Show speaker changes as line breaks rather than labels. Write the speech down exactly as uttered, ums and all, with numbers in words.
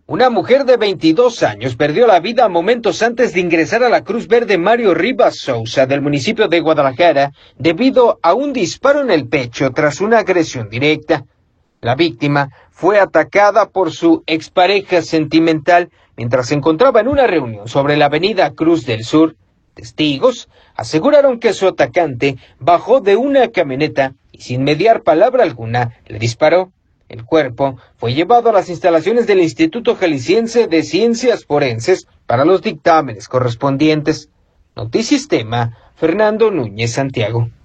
Una mujer de veintidós años perdió la vida momentos antes de ingresar a la Cruz Verde Mario Rivas Sousa del municipio de Guadalajara debido a un disparo en el pecho tras una agresión directa. La víctima fue atacada por su expareja sentimental mientras se encontraba en una reunión sobre la avenida Cruz del Sur. Testigos aseguraron que su atacante bajó de una camioneta y sin mediar palabra alguna le disparó. El cuerpo fue llevado a las instalaciones del Instituto Jalisciense de Ciencias Forenses para los dictámenes correspondientes. Notisistema, Fernando Núñez Santiago.